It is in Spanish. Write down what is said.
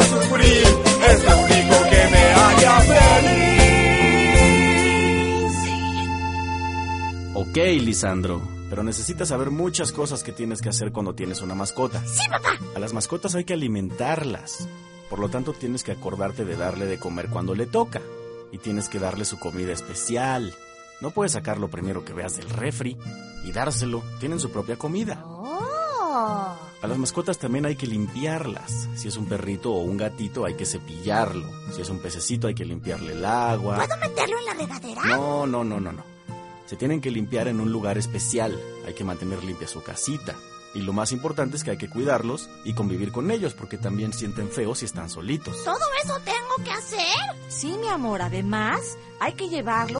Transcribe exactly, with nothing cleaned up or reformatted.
sufrir, es lo único que me haría feliz. Ok, Lisandro, pero necesitas saber muchas cosas que tienes que hacer cuando tienes una mascota. Sí, papá. A las mascotas hay que alimentarlas. Por lo tanto, tienes que acordarte de darle de comer cuando le toca. Y tienes que darle su comida especial. No puedes sacar lo primero que veas del refri y dárselo. Tienen su propia comida. Oh. A las mascotas también hay que limpiarlas. Si es un perrito o un gatito, hay que cepillarlo. Si es un pececito, hay que limpiarle el agua. ¿Puedo meterlo en la regadera? No, no, no, no, no. Se tienen que limpiar en un lugar especial. Hay que mantener limpia su casita. Y lo más importante es que hay que cuidarlos y convivir con ellos, porque también sienten feo si están solitos. ¿Todo eso tengo que hacer? Sí, mi amor, además hay que llevarlo